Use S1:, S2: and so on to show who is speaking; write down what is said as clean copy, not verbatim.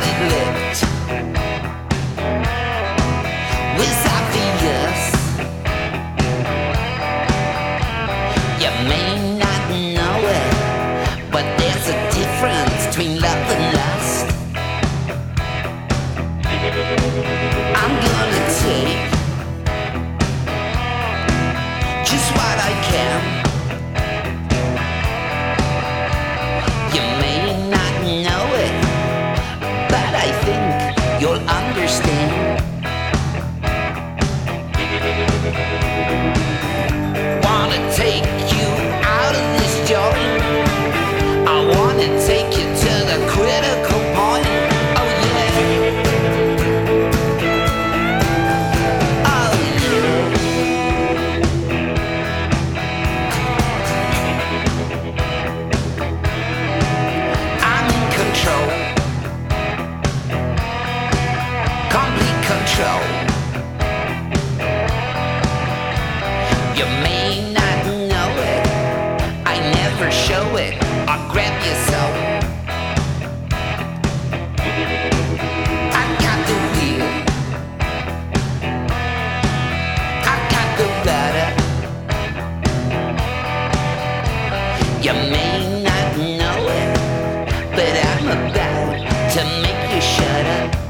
S1: it looked was obvious. You may not know it, but there's a difference between love and lust. I'm gonna take just what I can. You may not know it, but I think you'll understand. Wanna take you out of this joint. I wanna take you to the critical point. Oh yeah. Oh yeah. I'm in control. Complete control. You may not know it, I never show it. I'll grab your soul. I got the wheel, I got the rudder. You may not know it, but I'm about to make you shut up.